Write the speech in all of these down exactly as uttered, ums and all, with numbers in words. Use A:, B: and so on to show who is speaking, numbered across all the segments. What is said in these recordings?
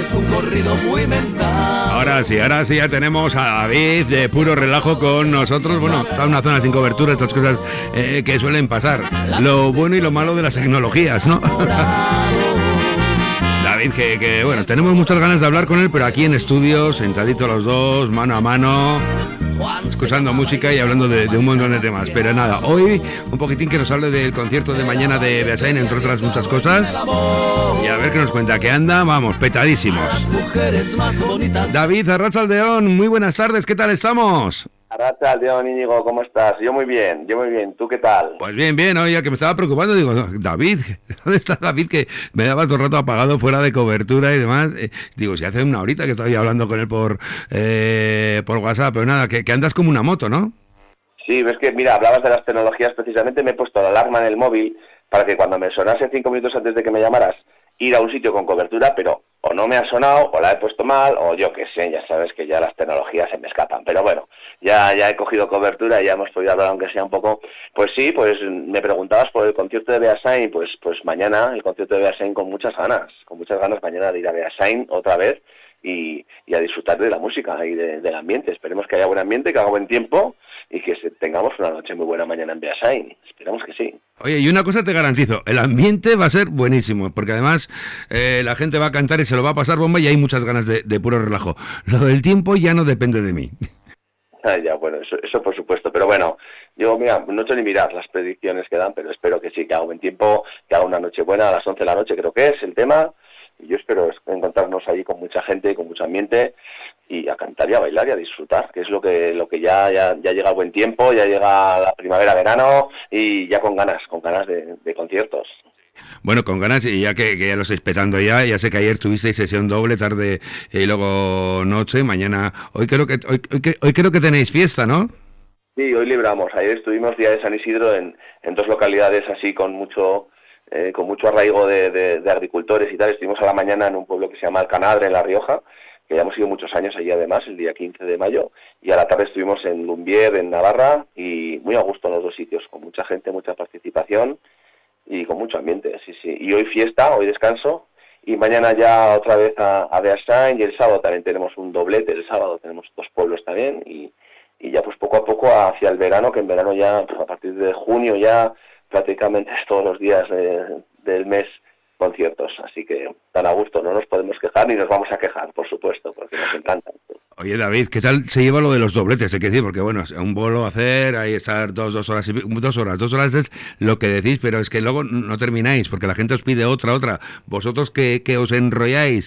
A: es un corrido muy mental.
B: Ahora sí, ahora sí ya tenemos a David de Puro Relajo con nosotros. Bueno, está en una zona sin cobertura, estas cosas eh, que suelen pasar. Lo bueno y lo malo de las tecnologías, ¿no? David, que, que bueno, tenemos muchas ganas de hablar con él, pero aquí en estudio, sentaditos los dos, mano a mano, escuchando música y hablando de, de un montón de temas. Pero nada, hoy un poquitín que nos hable del concierto de mañana de Beasain, entre otras muchas cosas. Y a ver qué nos cuenta, que anda, vamos, petadísimos. David Arratsaldeon, muy buenas tardes, ¿qué tal estamos?
C: Arratsaldeon, Íñigo, ¿cómo estás? Yo muy bien, yo muy bien, ¿tú qué tal?
B: Pues bien, bien, oye, que me estaba preocupando, digo, David, ¿dónde está David? Que me daba todo el rato apagado, fuera de cobertura y demás. Eh, digo, si hace una horita que estaba hablando con él por eh, por WhatsApp, pero nada, que, que andas como una moto, ¿no?
C: Sí, ves que, mira, hablabas de las tecnologías, precisamente me he puesto la alarma en el móvil para que cuando me sonase cinco minutos antes de que me llamaras, ir a un sitio con cobertura, pero o no me ha sonado, o la he puesto mal, o yo qué sé, ya sabes que ya las tecnologías se me escapan. Pero bueno, ya ya he cogido cobertura y ya hemos podido hablar, aunque sea un poco. Pues sí, pues me preguntabas por el concierto de Beasain, pues pues mañana el concierto de Beasain con muchas ganas, con muchas ganas mañana de ir a Beasain otra vez y, y a disfrutar de la música y de, del ambiente. Esperemos que haya buen ambiente, que haga buen tiempo y que se, tengamos una noche muy buena mañana en Beasain. Esperamos que sí.
B: Oye, y una cosa te garantizo, el ambiente va a ser buenísimo, porque además eh, la gente va a cantar y se lo va a pasar bomba y hay muchas ganas de, de puro relajo. Lo del tiempo ya no depende de mí.
C: Ah, ya, bueno, eso, eso por supuesto, pero bueno, yo, mira, no he hecho ni mirar las predicciones que dan, pero espero que sí, que haga buen tiempo, que haga una noche buena a las once de la noche, creo que es el tema, y yo espero encontrarnos allí con mucha gente, con mucho ambiente, y a cantar y a bailar y a disfrutar, que es lo que lo que ya ya, ya llega el buen tiempo, ya llega la primavera, verano, y ya con ganas, con ganas de, de conciertos.
B: Bueno, con ganas, y ya que, que ya lo estáis petando ya, ya sé que ayer tuvisteis sesión doble, tarde y luego noche, mañana, hoy creo que hoy, hoy, hoy creo que tenéis fiesta, ¿no?
C: Sí, hoy libramos, ayer estuvimos día de San Isidro en, en dos localidades así con mucho eh, con mucho arraigo de, de, de agricultores y tal. Estuvimos a la mañana en un pueblo que se llama Alcanadre, en La Rioja, que ya hemos ido muchos años allí además, el día quince de mayo, y a la tarde estuvimos en Lumbier, en Navarra, y muy a gusto en los dos sitios, con mucha gente, mucha participación y con mucho ambiente, sí, sí. Y hoy fiesta, hoy descanso, y mañana ya otra vez a, a Beasain, y el sábado también tenemos un doblete, el sábado tenemos dos pueblos también, y, y ya pues poco a poco hacia el verano, que en verano ya, pues a partir de junio ya prácticamente todos los días de, del mes conciertos, así que tan a gusto, no nos podemos quejar ni nos vamos a quejar, por supuesto, porque nos encantan.
B: Oye, David, ¿qué tal se lleva lo de los dobletes? Hay que decir, porque bueno, un bolo hacer, ahí estar dos, dos horas, y, dos horas, dos horas es lo que decís, pero es que luego no termináis, porque la gente os pide otra, otra. Vosotros que, que os enrolláis,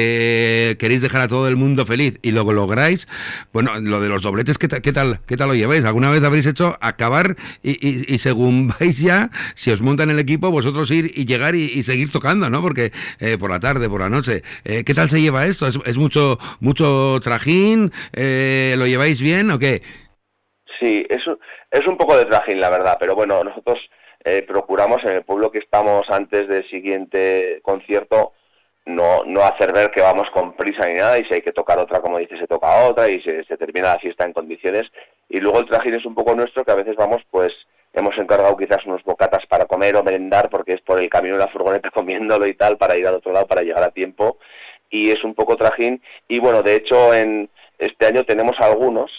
B: que queréis dejar a todo el mundo feliz y luego lográis, bueno, lo de los dobletes, ¿qué, qué tal qué tal lo lleváis? ¿Alguna vez habréis hecho acabar y, y, y según vais ya, si os montan el equipo, vosotros ir y llegar y, y seguir tocando, ¿no? Porque eh, por la tarde, por la noche, eh, ¿qué tal se lleva esto? ¿Es, es mucho mucho trajín? Eh, ¿Lo lleváis bien o qué?
C: Sí, es, es un poco de trajín, la verdad, pero bueno, nosotros eh, procuramos en el pueblo que estamos antes del siguiente concierto no no hacer ver que vamos con prisa ni nada, y si hay que tocar otra, como dice, se toca otra y se, se termina la fiesta en condiciones. Y luego el trajín es un poco nuestro, que a veces vamos, pues hemos encargado quizás unos bocatas para comer o merendar, porque es por el camino de la furgoneta comiéndolo y tal, para ir al otro lado, para llegar a tiempo, y es un poco trajín. Y bueno, de hecho en este año tenemos algunos,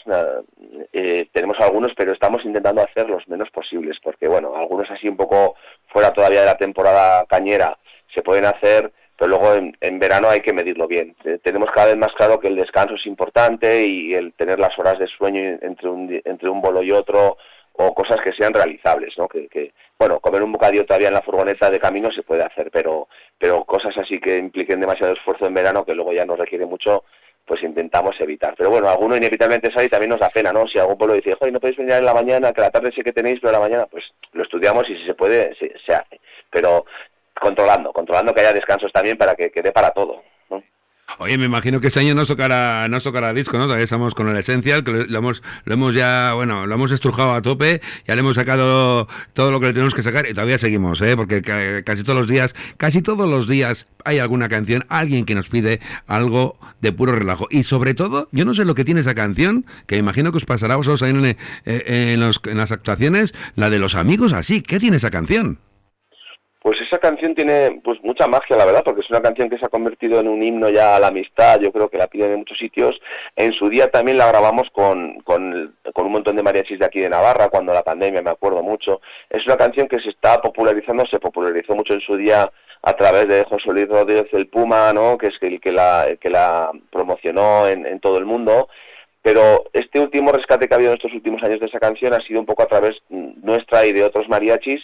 C: eh, tenemos algunos, pero estamos intentando hacer los menos posibles, porque bueno, algunos así un poco fuera todavía de la temporada cañera se pueden hacer, pero luego en, en verano hay que medirlo bien. Eh, tenemos cada vez más claro que el descanso es importante y el tener las horas de sueño entre un, entre un bolo y otro, o cosas que sean realizables, ¿no? Que, que bueno, comer un bocadillo todavía en la furgoneta de camino se puede hacer, pero pero cosas así que impliquen demasiado esfuerzo en verano, que luego ya nos requiere mucho, pues intentamos evitar. Pero bueno, alguno inevitablemente sale y también nos da pena, ¿no? Si algún pueblo dice, joder, no podéis venir en la mañana, que la tarde sí que tenéis, pero en la mañana, pues lo estudiamos y si se puede, se, se hace. Pero controlando, controlando que haya descansos también para que quede para todo, ¿no?
B: Oye, me imagino que este año nos tocará, nos tocará disco, ¿no? Todavía estamos con el Essential, que lo hemos, lo hemos ya, bueno, lo hemos estrujado a tope, ya le hemos sacado todo lo que le tenemos que sacar y todavía seguimos, ¿eh? Porque casi todos los días, casi todos los días hay alguna canción, alguien que nos pide algo de puro relajo. Y sobre todo, yo no sé lo que tiene esa canción, que imagino que os pasará a vosotros ahí en, en, los, en las actuaciones, la de los amigos así. ¿Qué tiene esa canción?
C: Pues esa canción tiene pues mucha magia, la verdad, porque es una canción que se ha convertido en un himno ya a la amistad. Yo creo que la piden en muchos sitios. En su día también la grabamos con, con, con un montón de mariachis de aquí de Navarra, cuando la pandemia, me acuerdo mucho. Es una canción que se está popularizando, se popularizó mucho en su día a través de José Luis Rodríguez el Puma, ¿no? Que es el que la, el que la promocionó en, en todo el mundo. Pero este último rescate que ha habido en estos últimos años de esa canción ha sido un poco a través nuestra y de otros mariachis,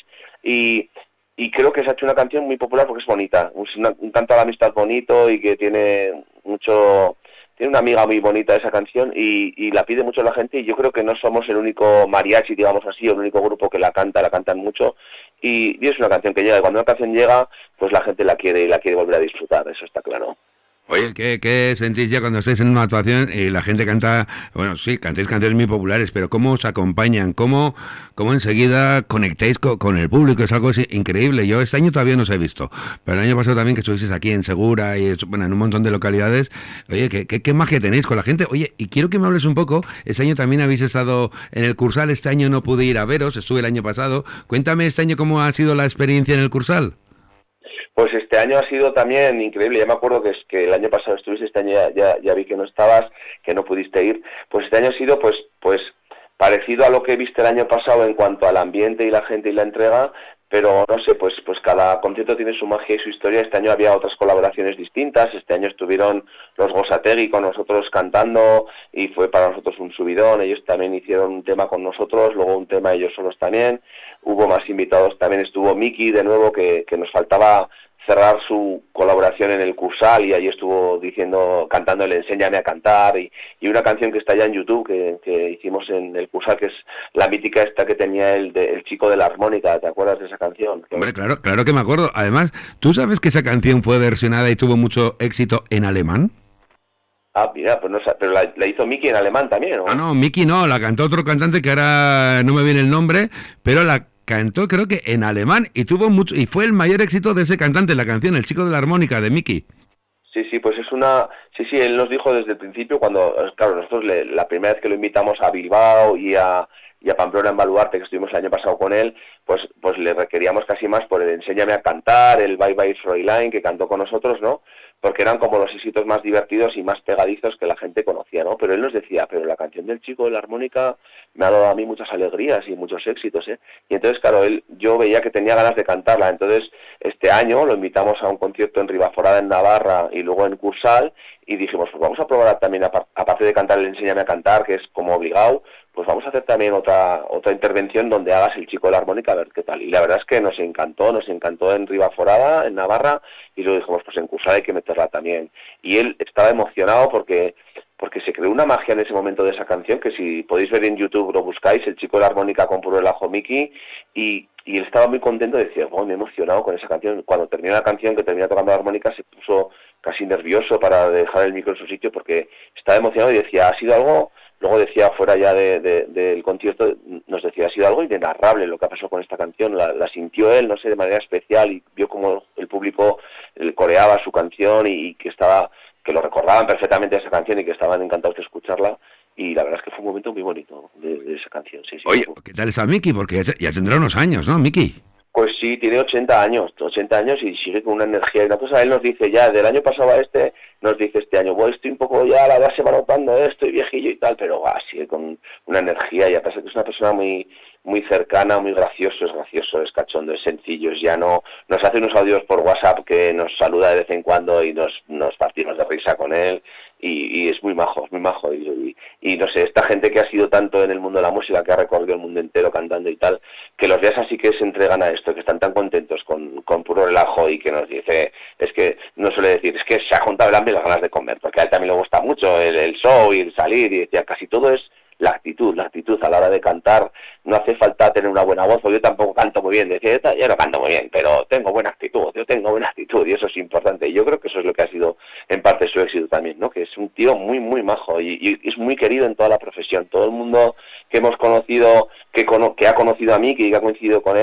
C: y Y creo que se ha hecho una canción muy popular porque es bonita, es una, un canto a la amistad bonito y que tiene mucho, tiene una amiga muy bonita esa canción y, y la pide mucho la gente, y yo creo que no somos el único mariachi, digamos así, o el único grupo que la canta, la cantan mucho, y, y es una canción que llega, y cuando una canción llega, pues la gente la quiere y la quiere volver a disfrutar, eso está claro.
B: Oye, ¿qué, ¿qué sentís ya cuando estáis en una actuación y la gente canta? Bueno, sí, cantáis canciones muy populares, pero ¿cómo os acompañan? ¿Cómo, cómo enseguida conectáis co, con el público? Es algo increíble. Yo este año todavía no os he visto, pero el año pasado también, que estuvisteis aquí en Segura y bueno, en un montón de localidades. Oye, ¿qué, qué, qué magia tenéis con la gente? Oye, y quiero que me hables un poco. Este año también habéis estado en el Cursal. Este año no pude ir a veros, estuve el año pasado. Cuéntame este año cómo ha sido la experiencia en el Cursal.
C: Pues este año ha sido también increíble. Ya me acuerdo que es que el año pasado estuviste, este año ya, ya, ya vi que no estabas, que no pudiste ir. Pues este año ha sido pues pues parecido a lo que viste el año pasado en cuanto al ambiente y la gente y la entrega, pero no sé, pues pues cada concierto tiene su magia y su historia. Este año había otras colaboraciones distintas. Este año estuvieron los Gosategui con nosotros cantando y fue para nosotros un subidón. Ellos también hicieron un tema con nosotros, luego un tema ellos solos también. Hubo más invitados, también estuvo Miki de nuevo, que, que nos faltaba cerrar su colaboración en el Cursal, y ahí estuvo diciendo, cantando el Enséñame a cantar, y, y una canción que está ya en YouTube que, que hicimos en el Cursal, que es la mítica esta que tenía el, de, el chico de la armónica. ¿Te acuerdas de esa canción?
B: Hombre, claro, claro que me acuerdo. Además, ¿tú sabes que esa canción fue versionada y tuvo mucho éxito en alemán?
C: Ah, mira, pues no, pero la, la hizo Miki en alemán también, ¿no?
B: No, no, Miki no, la cantó otro cantante que ahora no me viene el nombre, pero la cantó creo que en alemán y tuvo mucho, y fue el mayor éxito de ese cantante, la canción El chico de la armónica, de Miki.
C: Sí, sí, pues es una... Sí, sí, él nos dijo desde el principio, cuando, claro, nosotros le, la primera vez que lo invitamos a Bilbao y a, y a Pamplona en Baluarte, que estuvimos el año pasado con él, pues pues le requeríamos casi más por el Enséñame a cantar, el Bye Bye Fräulein, que cantó con nosotros, ¿no? Porque eran como los éxitos más divertidos y más pegadizos que la gente conocía, ¿no? Pero él nos decía, pero la canción del chico de la armónica me ha dado a mí muchas alegrías y muchos éxitos, ¿eh? Y entonces, claro, él, yo veía que tenía ganas de cantarla. Entonces, este año lo invitamos a un concierto en Ribaforada, en Navarra, y luego en Cursal, y dijimos, pues vamos a probar también, aparte de cantar el Enséñame a cantar, que es como obligado, pues vamos a hacer también otra otra intervención donde hagas el chico de la armónica, a ver qué tal. Y la verdad es que nos encantó, nos encantó en Ribaforada, en Navarra, y luego dijimos, pues en Cursal hay que meterla también. Y él estaba emocionado porque porque se creó una magia en ese momento de esa canción, que si podéis ver en YouTube lo buscáis, el chico de la armónica con puro relajo Miki, y, y él estaba muy contento, decía, oh, me he emocionado con esa canción. Cuando terminó la canción, que termina tocando la armónica, se puso casi nervioso para dejar el micro en su sitio, porque estaba emocionado y decía, ha sido algo... Luego decía, fuera ya de, de, del concierto, nos decía, ha sido algo inenarrable lo que ha pasado con esta canción. La, la sintió él, no sé, de manera especial, y vio como el público el, coreaba su canción y, y que estaba, que lo recordaban perfectamente esa canción y que estaban encantados de escucharla. Y la verdad es que fue un momento muy bonito de, de esa canción. Sí, sí.
B: Oye, ¿qué tal está Miki? Porque ya tendrá unos años, ¿no, Miki?
C: Pues sí, tiene ochenta años, ochenta años y sigue con una energía. Y una cosa, él nos dice ya, del año pasado a este, nos dice este año, bueno, estoy un poco ya, la edad se va notando, eh, estoy viejillo y tal, pero va, sigue con una energía, y a pesar de que es una persona muy muy cercana, muy gracioso, es gracioso, es cachondo, es sencillo, es llano, nos hace unos audios por WhatsApp que nos saluda de vez en cuando y nos, nos partimos de risa con él. Y, y es muy majo, es muy majo, y, y, y no sé, esta gente que ha sido tanto en el mundo de la música, que ha recorrido el mundo entero cantando y tal, que los días así que se entregan a esto, que están tan contentos con, con puro relajo, y que nos dice, es que no suele decir, es que se ha juntado el hambre y las ganas de comer, porque a él también le gusta mucho el, el show y el salir, y decía, casi todo es la actitud, la actitud a la hora de cantar. No hace falta tener una buena voz, porque yo tampoco canto muy bien, decía, yo no canto muy bien, pero tengo buena actitud, yo tengo buena actitud, y eso es importante. Y yo creo que eso es lo que ha sido en parte su éxito también, ¿no? Que es un tío muy, muy majo, y, y es muy querido en toda la profesión. Todo el mundo que hemos conocido, que, cono- que ha conocido a mí, que ha coincidido con él,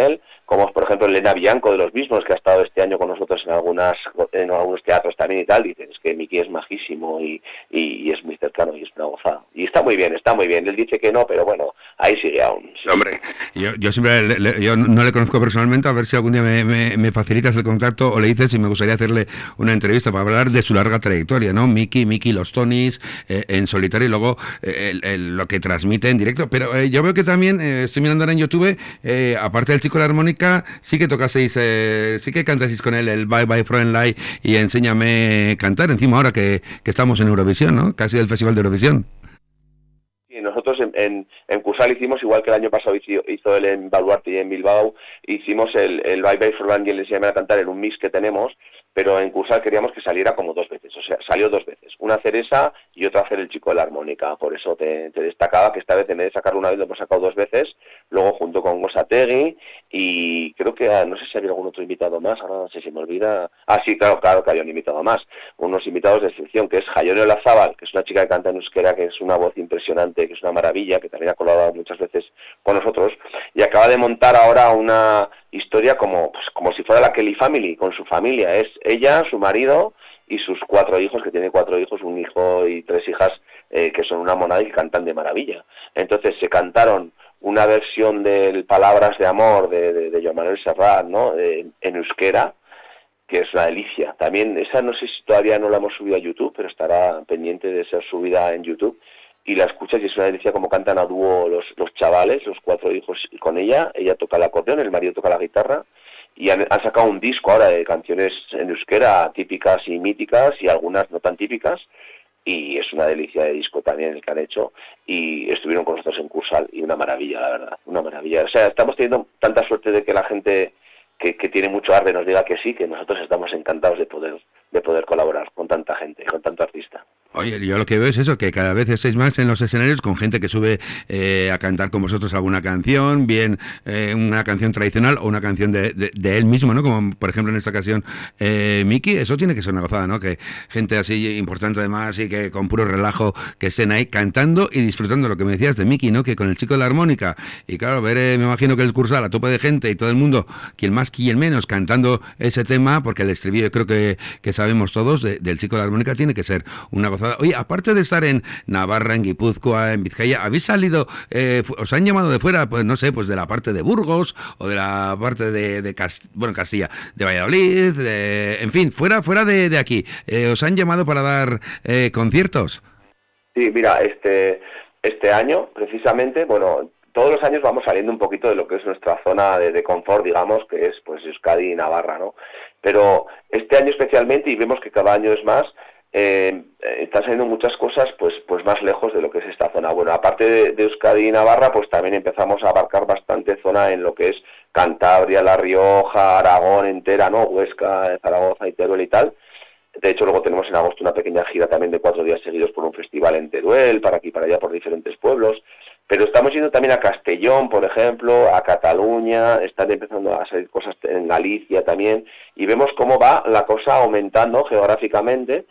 C: como por ejemplo Elena Bianco de los mismos, que ha estado este año con nosotros en algunas en algunos teatros también y tal, dicen, es que Miki es majísimo y, y, y es muy cercano y es una gozada. Y está muy bien, está muy bien. Él dice que no, pero bueno, ahí sigue aún. Sí.
B: Hombre, yo, yo siempre, le, le, yo no le conozco personalmente, a ver si algún día me, me, me facilitas el contacto o le dices si me gustaría hacerle una entrevista para hablar de su larga trayectoria, ¿no? Miki, Miki, los Tonys, eh, en solitario y luego eh, el, el, lo que transmite en directo. Pero eh, yo veo que también, eh, estoy mirando ahora en YouTube, eh, aparte del chico de la armónica, sí que tocaseis, eh, sí que cantaseis con él el Bye Bye Frauenlein y Enséñame a cantar, encima ahora que, que estamos en Eurovisión, ¿no? Casi el Festival de Eurovisión.
C: Sí, nosotros en, en, en Cursal hicimos, igual que el año pasado hizo, hizo él en Baluarte y en Bilbao, hicimos el, el Bye Bye Frauenlein y el Enséñame a cantar en un mix que tenemos, pero en Cursal queríamos que saliera como dos veces, o sea, salió dos veces, una hacer esa y otra hacer el chico de la armónica, por eso te, te destacaba que esta vez en vez de sacarlo una vez lo hemos sacado dos veces, luego junto con Gosategui y creo que, no sé si había algún otro invitado más, ahora no sé si me olvida, ah sí, claro, claro que había un invitado más, unos invitados de excepción, que es Jaione Olazábal, que es una chica que canta en euskera, que es una voz impresionante, que es una maravilla, que también ha colaborado muchas veces con nosotros, y acaba de montar ahora una historia como, pues, como si fuera la Kelly Family, con su familia, es ella, su marido y sus cuatro hijos, que tiene cuatro hijos, un hijo y tres hijas, eh, que son una monada y que cantan de maravilla. Entonces se cantaron una versión del Palabras de Amor de, de, de Joan Manuel Serrat, ¿no? Eh, en euskera, que es una delicia. También esa no sé si todavía no la hemos subido a YouTube, pero estará pendiente de ser subida en YouTube. Y la escuchas y es una delicia como cantan a dúo los, los chavales, los cuatro hijos con ella. Ella toca el acordeón, el marido toca la guitarra. Y han, han sacado un disco ahora de canciones en euskera típicas y míticas y algunas no tan típicas. Y es una delicia de disco también el que han hecho. Y estuvieron con nosotros en Cursal y una maravilla, la verdad, una maravilla. O sea, estamos teniendo tanta suerte de que la gente que, que tiene mucho arte nos diga que sí, que nosotros estamos encantados de poder, de poder colaborar con tanta gente, con tanto artista.
B: Oye, yo lo que veo es eso, que cada vez estáis más en los escenarios con gente que sube eh, a cantar con vosotros alguna canción, bien eh, una canción tradicional o una canción de, de, de él mismo, ¿no? Como por ejemplo en esta ocasión eh, Miki, eso tiene que ser una gozada, ¿no? Que gente así importante además y que con puro relajo que estén ahí cantando y disfrutando lo que me decías de Miki, ¿no? Que con el chico de la armónica y claro, ver, eh, me imagino que el Cursal a tope de gente y todo el mundo, quien más, quien menos, cantando ese tema, porque el estribillo creo que, que sabemos todos de, del chico de la armónica tiene que ser una gozada. Oye, aparte de estar en Navarra, en Guipúzcoa, en Vizcaya, ¿habéis salido, eh, os han llamado de fuera, pues no sé, pues de la parte de Burgos o de la parte de, de Cast- bueno, Castilla, de Valladolid, de, en fin, fuera fuera de, de aquí, eh, os han llamado para dar eh, conciertos?
C: Sí, mira, este, este año precisamente, bueno, todos los años vamos saliendo un poquito de lo que es nuestra zona de, de confort, digamos, que es pues Euskadi y Navarra, ¿no? Pero este año especialmente, y vemos que cada año es más, eh, están saliendo muchas cosas pues pues más lejos de lo que es esta zona. Bueno, aparte de, de Euskadi y Navarra, pues también empezamos a abarcar bastante zona en lo que es Cantabria, La Rioja, Aragón entera, ¿no? Huesca, Zaragoza y Teruel y tal. De hecho, luego tenemos en agosto una pequeña gira también de cuatro días seguidos por un festival en Teruel, para aquí y para allá, por diferentes pueblos. Pero estamos yendo también a Castellón, por ejemplo, a Cataluña, están empezando a salir cosas en Galicia también, y vemos cómo va la cosa aumentando geográficamente,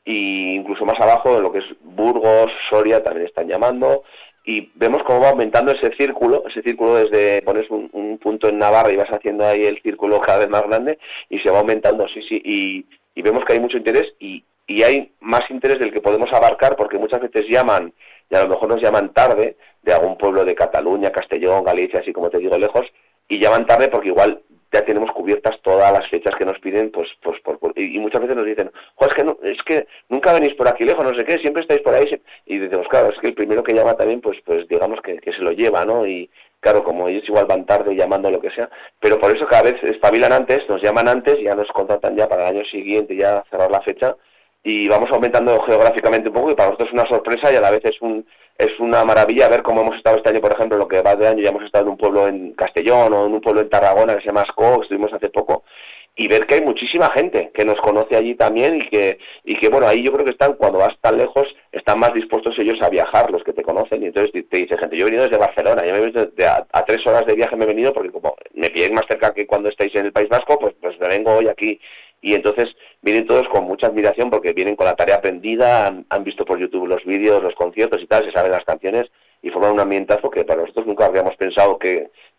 C: e incluso más abajo, en lo que es Burgos, Soria, también están llamando, y vemos cómo va aumentando ese círculo, ese círculo desde pones un, un punto en Navarra y vas haciendo ahí el círculo cada vez más grande, y se va aumentando, sí, sí, y, y vemos que hay mucho interés, y, y hay más interés del que podemos abarcar, porque muchas veces llaman, y a lo mejor nos llaman tarde, de algún pueblo de Cataluña, Castellón, Galicia, así como te digo, lejos, y llaman tarde porque igual ya tenemos cubiertas todas las fechas que nos piden, pues, pues por, por, y, y muchas veces nos dicen, jo, es que no, es que nunca venís por aquí lejos, no sé qué, siempre estáis por ahí, y decimos, claro, es que el primero que llama también, pues, pues digamos que, que se lo lleva, ¿no? Y claro, como ellos igual van tarde llamando lo que sea, pero por eso cada vez espabilan antes, nos llaman antes, ya nos contratan ya para el año siguiente, ya cerrar la fecha, y vamos aumentando geográficamente un poco, y para nosotros es una sorpresa y a la vez es un es una maravilla ver cómo hemos estado este año, por ejemplo, lo que va de año, ya hemos estado en un pueblo en Castellón o en un pueblo en Tarragona que se llama Ascó, que estuvimos hace poco, y ver que hay muchísima gente que nos conoce allí también y que, y que bueno, ahí yo creo que están, cuando vas tan lejos, están más dispuestos ellos a viajar, los que te conocen, y entonces te, te dice gente, yo he venido desde Barcelona, yo me he venido de a, a tres horas de viaje me he venido porque como me pilláis más cerca que cuando estáis en el País Vasco, pues, pues me vengo hoy aquí. Y entonces vienen todos con mucha admiración porque vienen con la tarea aprendida, han, han visto por YouTube los vídeos, los conciertos y tal, se saben las canciones y forman un ambientazo que para nosotros nunca habríamos pensado que,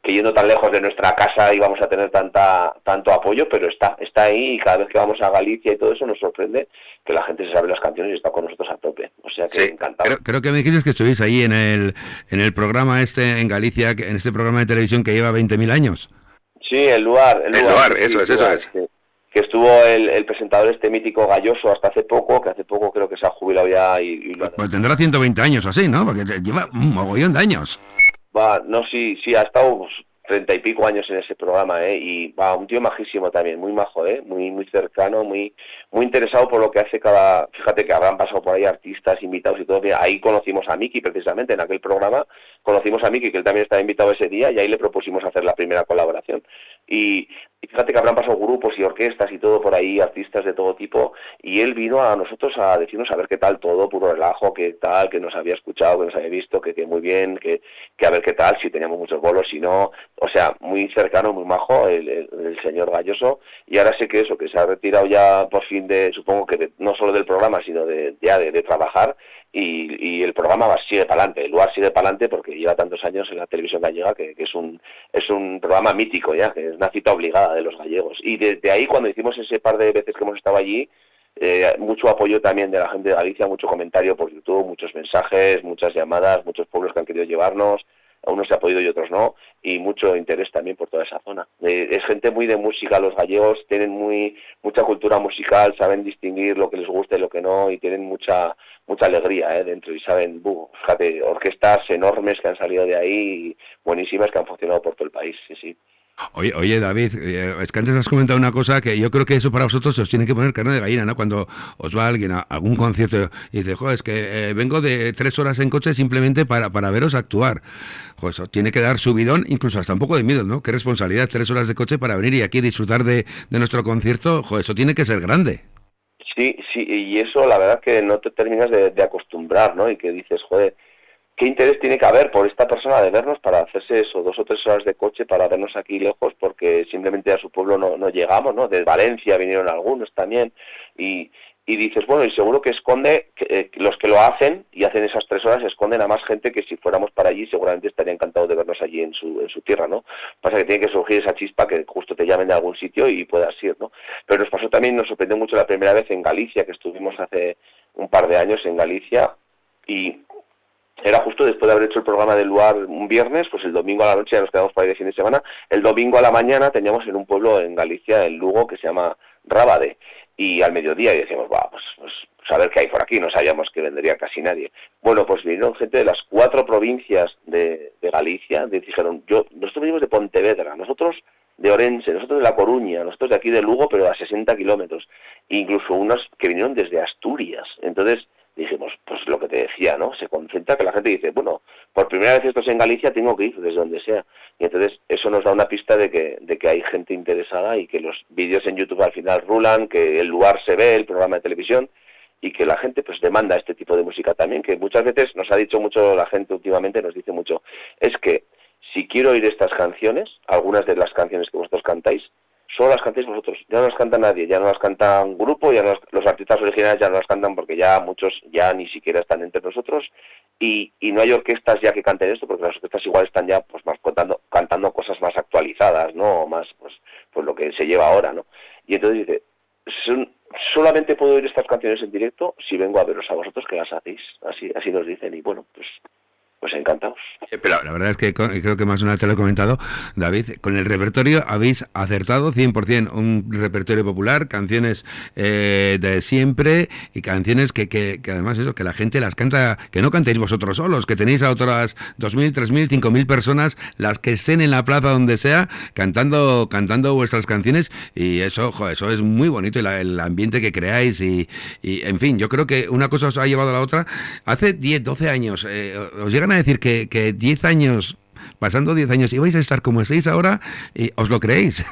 C: que yendo tan lejos de nuestra casa íbamos a tener tanta tanto apoyo, pero está está ahí, y cada vez que vamos a Galicia y todo eso nos sorprende que la gente se sabe las canciones y está con nosotros a tope. O sea que
B: Sí,
C: encantado.
B: creo, creo que me dijiste que estuviste ahí en el en el programa este en Galicia, en este programa de televisión que lleva veinte mil años.
C: Sí, el lugar. El,
B: El
C: lugar,
B: lugar,
C: sí,
B: eso es,
C: el
B: eso
C: lugar,
B: es.
C: sí. Que estuvo el, el presentador este mítico Galloso hasta hace poco, que hace poco creo que se ha jubilado ya y, y lo
B: Pues, pues tendrá ciento veinte años así, ¿no? Porque te- lleva un mogollón de años.
C: Va, no, sí, sí, ha estado pues, treinta y pico años en ese programa, ¿eh? Y va, un tío majísimo también, muy majo, ¿eh? Muy, muy cercano, muy, muy interesado por lo que hace cada... Fíjate que habrán pasado por ahí artistas, invitados y todo. Mira, ahí conocimos a Miki, precisamente, en aquel programa, conocimos a Miki, que él también estaba invitado ese día, y ahí le propusimos hacer la primera colaboración. Y, y fíjate que habrán pasado grupos y orquestas y todo por ahí, artistas de todo tipo, y él vino a nosotros a decirnos a ver qué tal todo, puro relajo, qué tal, que nos había escuchado, que nos había visto, que, que muy bien, que, que a ver qué tal, si teníamos muchos bolos, si no, o sea, muy cercano, muy majo el, el, el señor Galloso, y ahora sé que eso, que se ha retirado ya por fin de, supongo que de, no solo del programa, sino de ya de, de trabajar, y, y el programa va, sigue para adelante, el lugar sigue para adelante porque lleva tantos años en la televisión gallega que, que es un es un programa mítico ya, que es una cita obligada de los gallegos. Y desde ahí, cuando hicimos ese par de veces que hemos estado allí, eh, mucho apoyo también de la gente de Galicia, mucho comentario por YouTube, muchos mensajes, muchas llamadas, muchos pueblos que han querido llevarnos, a unos se ha podido y otros no, y mucho interés también por toda esa zona. Eh, es gente muy de música, los gallegos tienen muy mucha cultura musical, saben distinguir lo que les gusta y lo que no, y tienen mucha mucha alegría eh, dentro, y saben, buh, fíjate, orquestas enormes que han salido de ahí, buenísimas, que han funcionado por todo el país, sí, sí.
B: Oye, oye David, eh, es que antes has comentado una cosa que yo creo que eso para vosotros os tiene que poner carne de gallina, ¿no? Cuando os va alguien a algún concierto y dice, joder, es que eh, vengo de tres horas en coche simplemente para, para veros actuar. Joder, eso tiene que dar subidón, incluso hasta un poco de miedo, ¿no? Qué responsabilidad, tres horas de coche para venir y aquí disfrutar de, de nuestro concierto, joder, eso tiene que ser grande.
C: Sí, sí, y eso la verdad que no te terminas de, de acostumbrar, ¿no? Y que dices, joder, ¿qué interés tiene que haber por esta persona de vernos para hacerse eso, dos o tres horas de coche para vernos aquí lejos porque simplemente a su pueblo no, no llegamos, ¿no? De Valencia vinieron algunos también, y, y dices, bueno, y seguro que esconde, que, eh, los que lo hacen y hacen esas tres horas esconden a más gente que si fuéramos para allí seguramente estaría encantado de vernos allí en su en su tierra, ¿no? Pasa que tiene que surgir esa chispa que justo te llamen de algún sitio y puedas ir, ¿no? Pero nos pasó también, nos sorprendió mucho la primera vez en Galicia, que estuvimos hace un par de años en Galicia, y era justo después de haber hecho el programa del lugar un viernes, pues el domingo a la noche ya nos quedamos para ir de fin de semana, el domingo a la mañana teníamos en un pueblo en Galicia, en Lugo, que se llama Rábade, y al mediodía y decíamos, va, pues, pues, pues a ver qué hay por aquí, no sabíamos que vendría casi nadie. Bueno, pues vinieron gente de las cuatro provincias de, de Galicia, de, dijeron, yo, nosotros venimos de Pontevedra, nosotros de Orense, nosotros de La Coruña, nosotros de aquí de Lugo, pero a sesenta kilómetros, e incluso unos que vinieron desde Asturias. Entonces dijimos, pues lo que te decía, ¿no? Se concentra que la gente dice, bueno, por primera vez esto es en Galicia, tengo que ir desde donde sea. Y entonces eso nos da una pista de que de que hay gente interesada y que los vídeos en YouTube al final rulan, que el lugar se ve, el programa de televisión, y que la gente pues demanda este tipo de música también, que muchas veces nos ha dicho mucho la gente últimamente, nos dice mucho, es que si quiero oír estas canciones, algunas de las canciones que vosotros cantáis, solo las cantáis vosotros, ya no las canta nadie, ya no las canta un grupo, ya no las, los artistas originales ya no las cantan porque ya muchos ya ni siquiera están entre nosotros, y, y no hay orquestas ya que canten esto porque las orquestas igual están ya pues más contando, cantando cosas más actualizadas, ¿no? O más pues pues lo que se lleva ahora, ¿no? Y entonces dice, son, solamente puedo oír estas canciones en directo si vengo a veros a vosotros que las hacéis, así así nos dicen, y bueno, pues pues encantados.
B: Pero la verdad es que con, creo que más una vez te lo he comentado, David, con el repertorio habéis acertado cien por ciento, un repertorio popular, canciones eh, de siempre y canciones que, que, que además eso, que la gente las canta, que no cantéis vosotros solos, que tenéis a otras dos mil, tres mil, cinco mil personas, las que estén en la plaza donde sea, cantando cantando vuestras canciones, y eso, jo, eso es muy bonito, y la, el ambiente que creáis y, y, en fin, yo creo que una cosa os ha llevado a la otra. Hace diez, doce años, eh, os llegan a decir que, que diez años, pasando diez años, ibais a estar como estáis ahora, y ¿os lo creéis?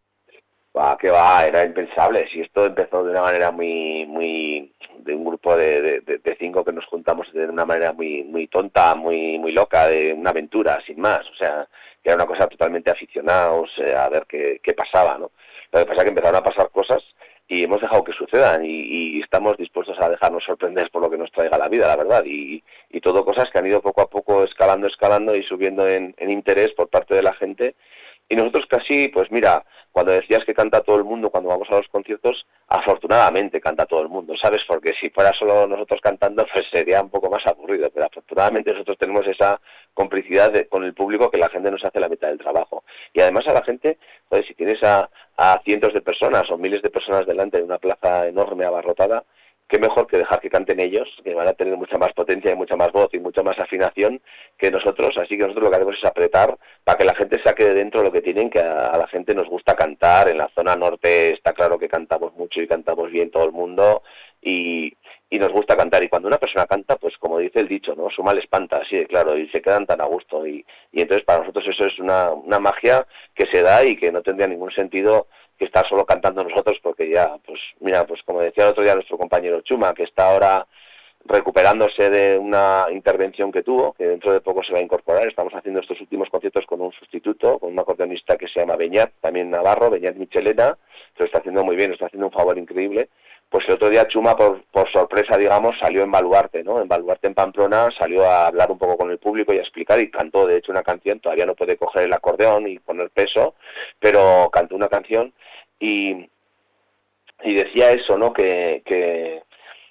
C: Va, que va, era impensable. Si esto empezó de una manera muy, muy, de un grupo de, de, de cinco que nos juntamos de una manera muy, muy tonta, muy, muy loca, de una aventura, sin más. O sea, que era una cosa totalmente aficionados, eh, a ver qué, qué pasaba, ¿no? Lo que pasa es que empezaron a pasar cosas y hemos dejado que sucedan y, y estamos dispuestos a dejarnos sorprender por lo que nos traiga la vida, la verdad, y, y todo cosas que han ido poco a poco escalando, escalando y subiendo en, en interés por parte de la gente. Y nosotros casi, pues mira, cuando decías que canta todo el mundo cuando vamos a los conciertos, afortunadamente canta todo el mundo, ¿sabes? Porque si fuera solo nosotros cantando, pues sería un poco más aburrido, pero afortunadamente nosotros tenemos esa complicidad de, con el público, que la gente nos hace la mitad del trabajo. Y además a la gente, pues si tienes a, a cientos de personas o miles de personas delante de una plaza enorme, abarrotada, qué mejor que dejar que canten ellos, que van a tener mucha más potencia y mucha más voz y mucha más afinación que nosotros, así que nosotros lo que hacemos es apretar para que la gente saque de dentro lo que tienen, que a, a la gente nos gusta cantar. En la zona norte está claro que cantamos mucho y cantamos bien todo el mundo, y, y nos gusta cantar, y cuando una persona canta, pues como dice el dicho, ¿no? Su mal espanta, así de claro, y se quedan tan a gusto, y, y entonces para nosotros eso es una, una magia que se da y que no tendría ningún sentido que estar solo cantando nosotros, porque ya, pues mira, pues como decía el otro día nuestro compañero Chuma, que está ahora recuperándose de una intervención que tuvo, que dentro de poco se va a incorporar. Estamos haciendo estos últimos conciertos con un sustituto, con un acordeonista que se llama Beñat, también navarro, Beñat Michelena, que lo está haciendo muy bien, lo está haciendo un favor increíble. Pues el otro día Chuma, por, por sorpresa, digamos, salió en Baluarte, ¿no? En Baluarte, en Pamplona, salió a hablar un poco con el público y a explicar, y cantó, de hecho, una canción. Todavía no puede coger el acordeón y poner peso, pero cantó una canción y, y decía eso, ¿no? Que, que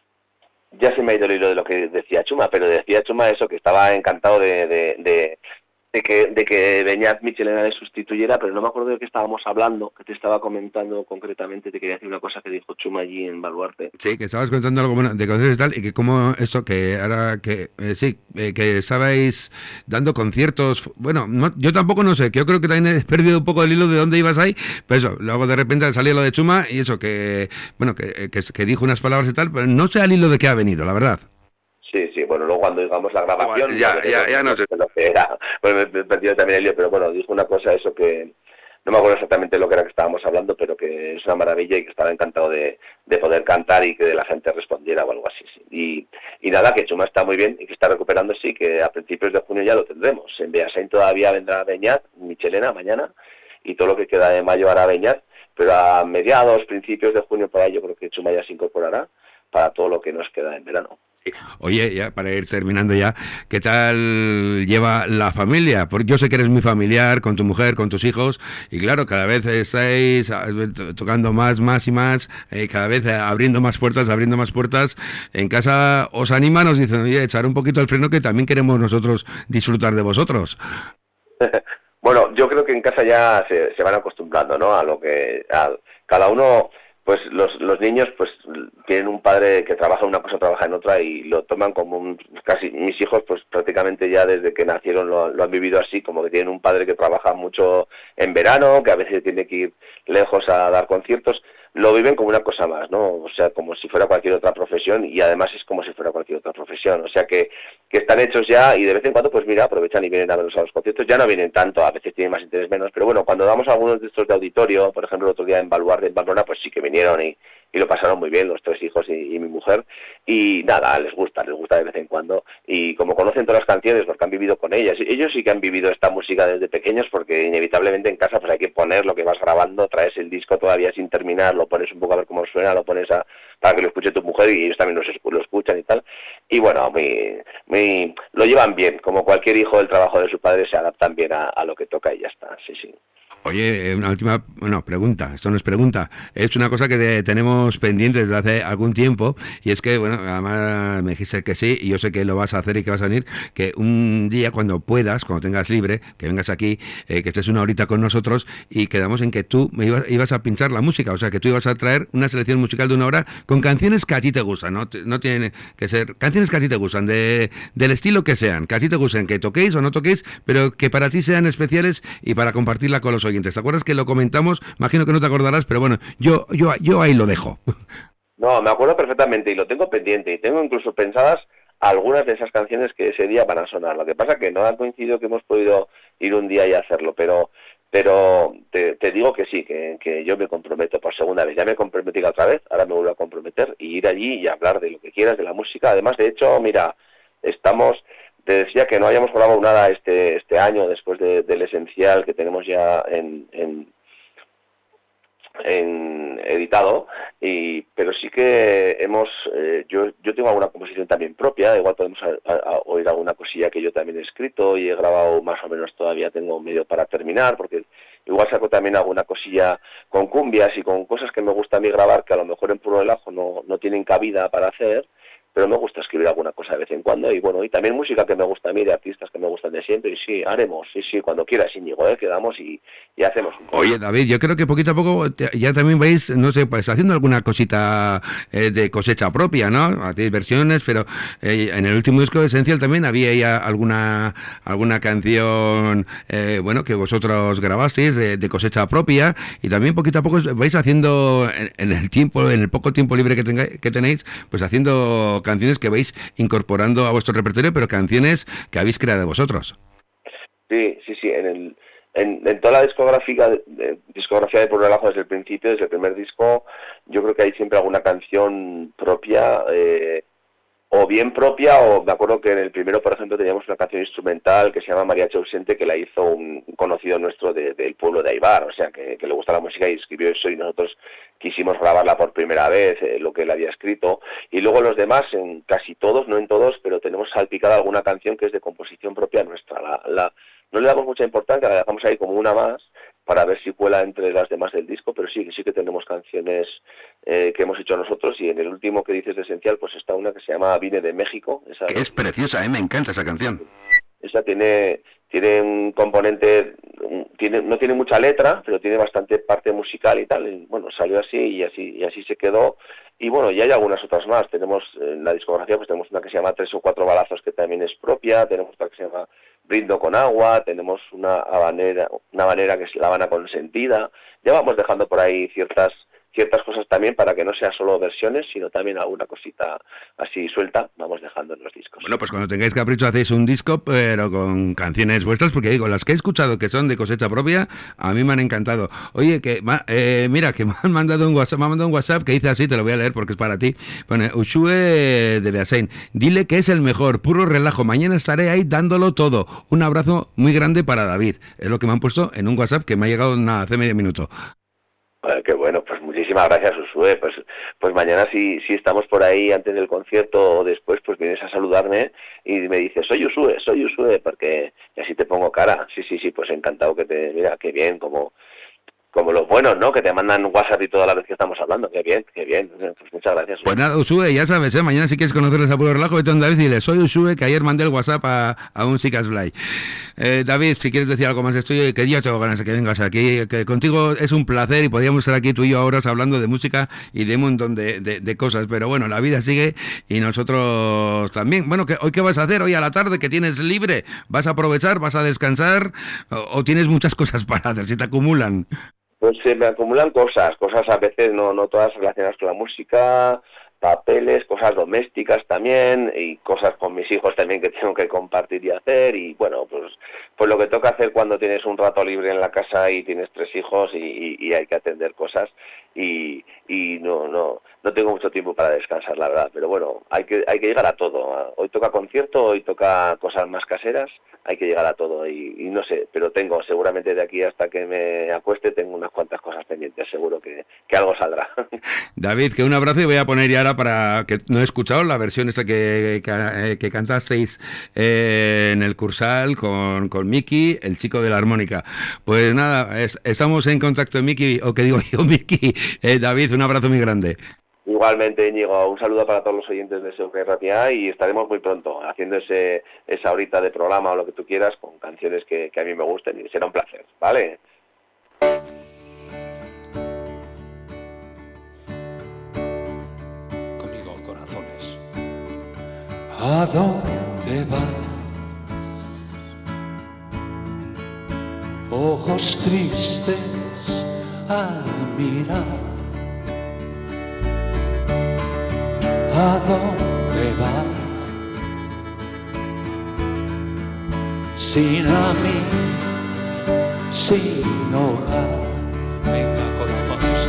C: ya se me ha ido el hilo de lo que decía Chuma, pero decía Chuma eso, que estaba encantado de... de, de de que de que Beñat Michelena le sustituyera, pero no me acuerdo de qué estábamos hablando, que te estaba comentando concretamente. Te quería decir una cosa que dijo Chuma allí en Baluarte.
B: Sí, que estabas contando algo bueno de conciertos y tal, y que como esto, que ahora que, eh, sí, eh, que estabais dando conciertos, bueno, no, yo tampoco no sé, que yo creo que también he perdido un poco el hilo de dónde ibas ahí, pero eso, luego de repente salía lo de Chuma, y eso, que, bueno, que, que, que dijo unas palabras y tal, pero no sé al hilo de qué ha venido, la verdad.
C: Sí, sí, bueno, luego cuando digamos la grabación...
B: Bueno, ya, ya, ya no sé.
C: Lo que era. Bueno, me he perdido también el lío, pero bueno, dijo una cosa, eso que... No me acuerdo exactamente lo que era que estábamos hablando, pero que es una maravilla y que estaba encantado de, de poder cantar y que de la gente respondiera o algo así. Sí. Y, y nada, que Chuma está muy bien y que está recuperándose, y que a principios de junio ya lo tendremos. En Beasain todavía vendrá Beñat, Michelena, mañana, y todo lo que queda de mayo hará Beñat, pero a mediados, principios de junio, por ahí yo creo que Chuma ya se incorporará para todo lo que nos queda en verano.
B: Oye, ya para ir terminando ya, ¿qué tal lleva la familia? Porque yo sé que eres muy familiar con tu mujer, con tus hijos, y claro, cada vez estáis tocando más, más y más, eh, cada vez abriendo más puertas, abriendo más puertas. En casa os animan, os dicen, oye, echar un poquito el freno, que también queremos nosotros disfrutar de vosotros.
C: Bueno, yo creo que en casa ya se, se van acostumbrando, ¿no? A lo que a, cada uno... Pues los, los niños pues tienen un padre que trabaja en una cosa, trabaja en otra, y lo toman como un, casi mis hijos pues prácticamente ya desde que nacieron lo, lo han vivido así, como que tienen un padre que trabaja mucho en verano, que a veces tiene que ir lejos a dar conciertos. Lo viven como una cosa más, ¿no? O sea, como si fuera cualquier otra profesión, y además es como si fuera cualquier otra profesión. O sea, que, que están hechos ya, y de vez en cuando, pues mira, aprovechan y vienen a vernos a los conciertos. Ya no vienen tanto, a veces tienen más interés, menos, pero bueno, cuando damos algunos de estos de auditorio, por ejemplo, el otro día en Baluarte, en Pamplona, pues sí que vinieron y, y lo pasaron muy bien, los tres hijos y, y mi mujer. Y nada, les gusta, les gusta de vez en cuando. Y como conocen todas las canciones, porque han vivido con ellas, ellos sí que han vivido esta música desde pequeños, porque inevitablemente en casa pues hay que poner lo que vas grabando, traes el disco todavía sin terminar, lo pones un poco a ver cómo suena, lo pones a, para que lo escuche tu mujer, y ellos también lo, lo escuchan y tal. Y bueno, mi, mi, lo llevan bien, como cualquier hijo del trabajo de su padre, se adaptan bien a, a lo que toca y ya está, sí, sí.
B: Oye, una última, bueno, pregunta, esto no es pregunta, es una cosa que de, tenemos pendiente desde hace algún tiempo, y es que, bueno, además me dijiste que sí, y yo sé que lo vas a hacer y que vas a venir, que un día cuando puedas, cuando tengas libre, que vengas aquí, eh, que estés una horita con nosotros, y quedamos en que tú me ibas, ibas a pinchar la música, o sea, que tú ibas a traer una selección musical de una hora con canciones que a ti te gustan, no, no tienen que ser canciones que a ti te gustan, de, del estilo que sean, que a ti te gusten, que toquéis o no toquéis, pero que para ti sean especiales y para compartirla con los oyentes. ¿Te acuerdas que lo comentamos? Imagino que no te acordarás, pero bueno, yo yo yo ahí lo dejo.
C: No, me acuerdo perfectamente y lo tengo pendiente, y tengo incluso pensadas algunas de esas canciones que ese día van a sonar. Lo que pasa que no ha coincidido que hemos podido ir un día y hacerlo, pero pero te, te digo que sí, que, que yo me comprometo por segunda vez. Ya me comprometí la otra vez, ahora me vuelvo a comprometer y ir allí y hablar de lo que quieras, de la música. Además, de hecho, mira, estamos... Te decía que no hayamos grabado nada este este año después de, del esencial que tenemos ya en, en en editado, y pero sí que hemos eh, yo yo tengo alguna composición también propia, igual podemos a, a, a oír alguna cosilla que yo también he escrito y he grabado más o menos, todavía tengo medio para terminar, porque igual saco también alguna cosilla con cumbias y con cosas que me gusta a mí grabar, que a lo mejor en Puro Relajo no, no tienen cabida para hacer, pero me gusta escribir alguna cosa de vez en cuando, y bueno, y también música que me gusta a mí, de artistas que me gustan de siempre, y sí, haremos, sí, sí, cuando quieras, Íñigo, ¿eh? Quedamos y, y hacemos un poco.
B: Oye, David, yo creo que poquito a poco ya también vais, no sé, pues haciendo alguna cosita eh, de cosecha propia, ¿no? Hacéis versiones, pero eh, en el último disco de Esencial también había ya alguna alguna canción, eh, bueno, que vosotros grabasteis de, de cosecha propia, y también poquito a poco vais haciendo en, en el tiempo, en el poco tiempo libre que, tengáis, que tenéis, pues haciendo canciones que vais incorporando a vuestro repertorio, pero canciones que habéis creado vosotros.
C: Sí, sí, sí, en el en, en toda la discografía de, de, discografía de Puro Relajo, desde el principio, desde el primer disco, yo creo que hay siempre alguna canción propia, eh, o bien propia, o me acuerdo que en el primero, por ejemplo, teníamos una canción instrumental que se llama Mariachi Ausente, que la hizo un conocido nuestro de, del pueblo de Aibar, o sea, que, que le gusta la música y escribió eso, y nosotros quisimos grabarla por primera vez, eh, lo que él había escrito, y luego los demás, en casi todos, no en todos, pero tenemos salpicada alguna canción que es de composición propia nuestra. La, la, no le damos mucha importancia, la dejamos ahí como una más, para ver si cuela entre las demás del disco, pero sí, sí que tenemos canciones eh, que hemos hecho nosotros, y en el último que dices de Esencial, pues está una que se llama Vine de México. Esa,
B: que es preciosa, ¿eh? Me encanta esa canción.
C: Esa tiene, tiene un componente, tiene, no tiene mucha letra, pero tiene bastante parte musical y tal, y bueno, salió así y así y así se quedó. Y bueno, y hay algunas otras más. Tenemos en la discografía, pues tenemos una que se llama Tres o Cuatro Balazos, que también es propia, tenemos otra que se llama Brindo con Agua, tenemos una habanera, una habanera que es La Habana Consentida. Ya vamos dejando por ahí ciertas ciertas cosas también, para que no sea solo versiones, sino también alguna cosita así suelta, vamos dejando en los discos.
B: Bueno, pues cuando tengáis capricho hacéis un disco, pero con canciones vuestras, porque digo, las que he escuchado que son de cosecha propia, a mí me han encantado. Oye, que eh, mira, que me han mandado un WhatsApp, me han mandado un WhatsApp que dice así, te lo voy a leer porque es para ti. Pone, Ushue de Beasain, dile que es el mejor, puro relajo, mañana estaré ahí dándolo todo. Un abrazo muy grande para David. Es lo que me han puesto en un WhatsApp que me ha llegado nada, hace medio minuto.
C: Bueno, qué bueno, pues muchísimas gracias, Ushue. Pues, pues mañana si, si estamos por ahí antes del concierto o después, pues vienes a saludarme y me dices, soy Ushue, soy Ushue, porque y así te pongo cara. Sí, sí, sí, pues encantado que te, mira, qué bien, como como los buenos, ¿no? Que te mandan WhatsApp y toda la vez que estamos hablando. Qué bien, qué bien. Pues muchas gracias.
B: Pues nada, Ushue, ya sabes, ¿eh? Mañana si quieres conocerles a Puro Relajo, vete a David y dile, soy Ushue, que ayer mandé el WhatsApp a, a un Chicas Fly. Eh, David, si quieres decir algo más, estoy, que yo tengo ganas de que vengas aquí, que contigo es un placer y podríamos estar aquí tú y yo horas hablando de música y de un montón de, de, de cosas, pero bueno, la vida sigue y nosotros también. Bueno, que ¿hoy qué vas a hacer? Hoy a la tarde que tienes libre, ¿vas a aprovechar, vas a descansar o, o tienes muchas cosas para hacer, si te acumulan?
C: Pues se me acumulan cosas, cosas a veces no, no todas relacionadas con la música, papeles, cosas domésticas también, y cosas con mis hijos también que tengo que compartir y hacer, y bueno, pues pues lo que toca hacer cuando tienes un rato libre en la casa y tienes tres hijos y, y, y hay que atender cosas, y, y no no no tengo mucho tiempo para descansar, la verdad, pero bueno, hay que hay que llegar a todo. Hoy toca concierto, hoy toca cosas más caseras, hay que llegar a todo, y, y no sé, pero tengo seguramente de aquí hasta que me acueste tengo unas cuantas cosas pendientes, seguro que, que algo saldrá.
B: David, que un abrazo, y voy a poner ya ahora, para que no he escuchado la versión esta que, que, que cantasteis eh, en el Cursal con, con Miki, el chico de la armónica. Pues nada, es, estamos en contacto, Miki, o que digo yo, Miki. Eh, David, un abrazo muy grande.
C: Igualmente, Íñigo, un saludo para todos los oyentes de S O K R T A, y estaremos muy pronto haciendo ese esa horita de programa o lo que tú quieras con canciones que, que a mí me gusten, y será un placer, ¿vale?
A: Conmigo, corazones. ¿A dónde vas? Ojos tristes al mirar. ¿A dónde vas? Sin amigo, sin hogar. Venga, corazones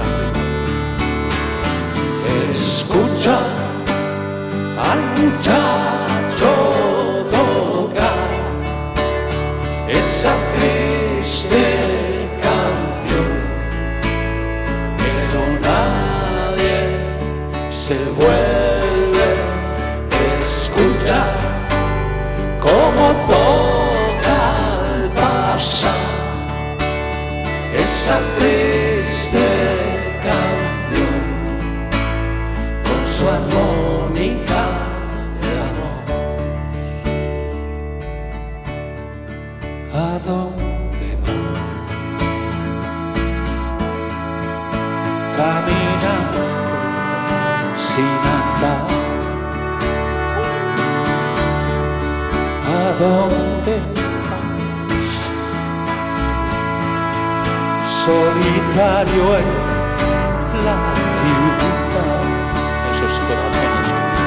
A: arriba. Escucha al muchacho tocar esa triste canción esa triste canción con su armónica de amor. ¿A dónde va? Caminando sin andar. ¿A dónde vas? Solitario en la ciudad. Esos corazones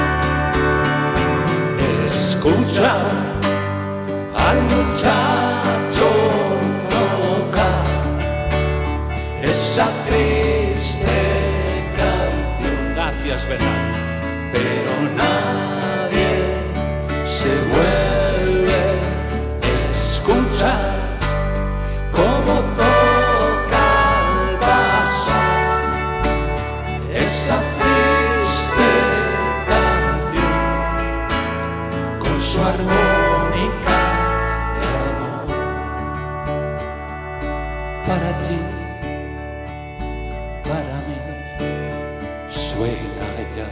A: que escucha al muchacho tocar esa triste canción. Gracias, ¿verdad? Pero nadie se vuelve a escuchar cómo toca al pasar esa triste canción con su armónica de amor. Para ti, para mí, suena ya.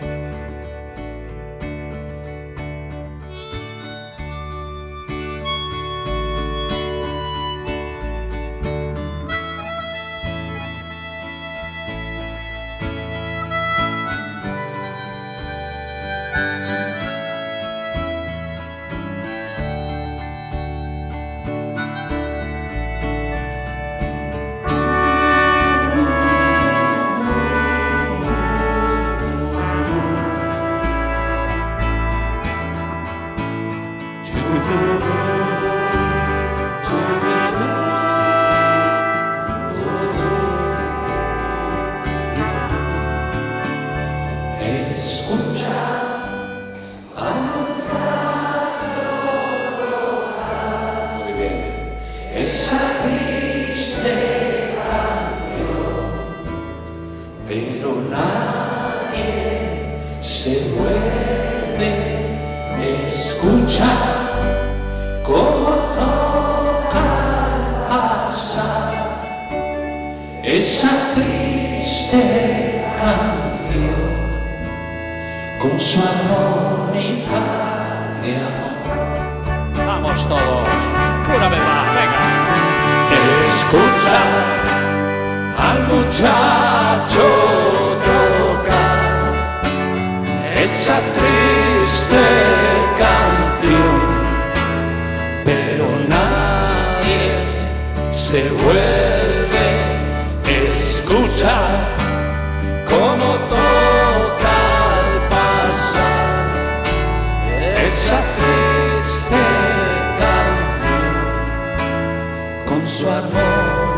A: Esa triste canción, pero nadie se vuelve a escuchar cómo toca al pasar esa triste canción con su armónica de amor. Vamos todos, una vez más, venga. Escucha al muchacho tocar esa triste canción, pero nadie se vuelve a escuchar cómo toca al pasar esa triste canción con su amor.